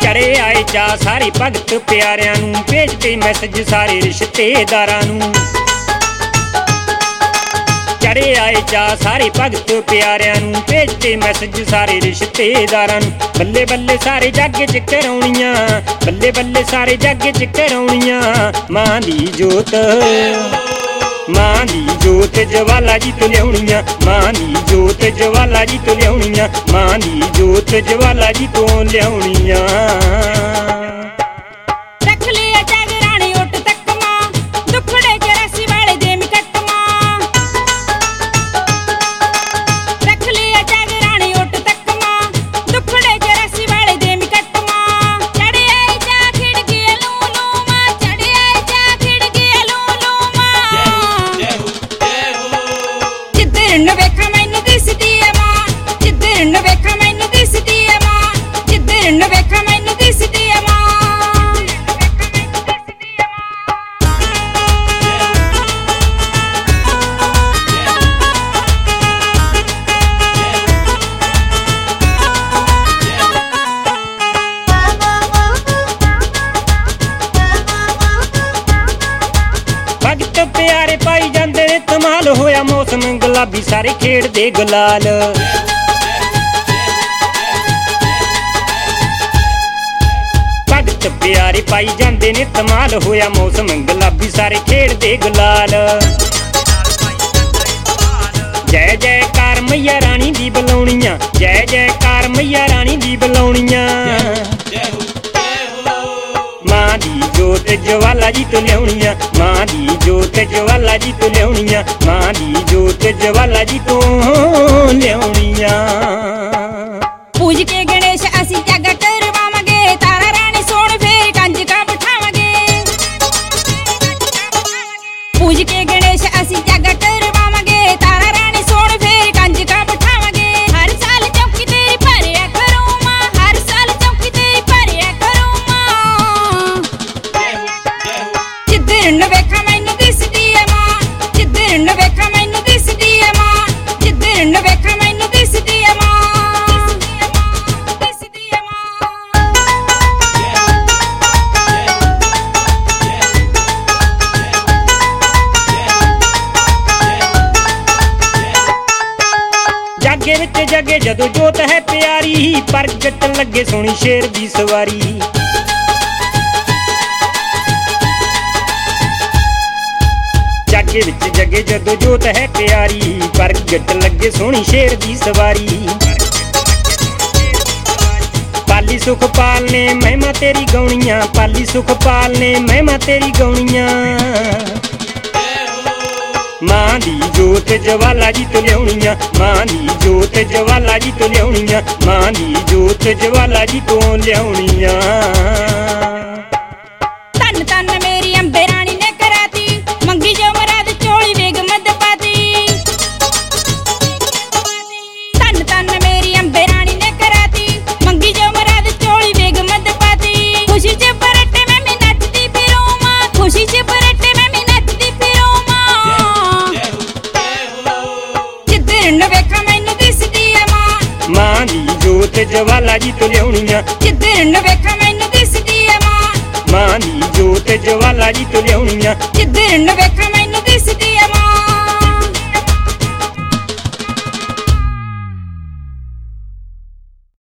चढ़े आए चा सारे भगत प्यारिਆਂ ਨੂੰ भेजते मैसेज सारे रिश्तेदारां ਨੂੰ चढ़े आए चा सारे भगत प्यारिਆਂ ਨੂੰ भेजते मैसेज सारे रिश्तेदारां ਨੂੰ बल्ले बल्ले सारे जग च कराउणियां बल्ले बल्ले सारे जग च कराउणियां मां दी जोत मां दी जोत जवाला जी तो लियाउणियां मां दी जोत जवाला जी तो लियाउणियां मां दी जोत जवाला जी तो लियाउणियां प्यारे पाई जांदे ने धमाल होया मौसम गुलाबी सारे खेड़दे गुलाल भगत प्यारे पाई जांदे ने धमाल होया मौसम गुलाबी सारे खेड़दे गुलाल जय जयकार मैया रानी दी बुलाउणियां जय जयकार मैया रानी दी बुलाउणियां मां दी जोत जवाला जी तो लियाउणियां मां दी जोत जवाला जी तो लियाउणियां मां दी जोत जवाला जी तो लियाउणियां पूज के गणेश असी जग करवावांगे तारा रानी सोण फेर कंजका बिठावांगे पूज के गणेश असी जग करवावांगे तारा रानी सोण फेर कंजका बिठावांगे हर साल चौकी तेरी भरिया करूं मां हर साल चौकी तेरी भरिया करूं मां जिधर न वेखा मैनू दिसदी ऐ मां जिधर न वेखा मैनू दिसदी ऐ मां जिधर न वेखा मैनू दिसदी ऐ मां जागे विच जगे जदों जोत है प्यारी प्रगट लगे सोहनी शेर दी सवारी जागे विच जगे जदों जोत है प्यारी प्रगट लगे सोहनी शेर दी सवारी पाली सुखपाल ने महिमा तेरी गौणियां पाली सुखपाल ने महिमा तेरी गौणियां मां दी जोत जवाला जी तो लियाउणियां मां दी जोत जवाला जी तो लियाउणियां मां दी जोत जवाला जी तो लियाउणियां तन तन मेरी अंबे रानी ने कराती मंगी जो मराद चोली वेग मद पाती तन तन मेरी अंबे रानी ने कराती मंगी जो मराद चोली वेग मद पाती खुशी च बरटे में मैं नचती फिरूं मां खुशी च बरटे में मैं नचती फिरूं मां जिधर न वेखा मैनू दिसदी ऐ मां मां दी जोत जवाला जी तो लियाउणियां जिधर न वेखा मैनू दिसदी ऐ मां मां दी जोत जवाला जी तो लियाउणियां जिधर न वेखा मैनू